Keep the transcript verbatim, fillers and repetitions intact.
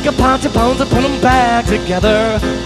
Take apart your bones and put them back together.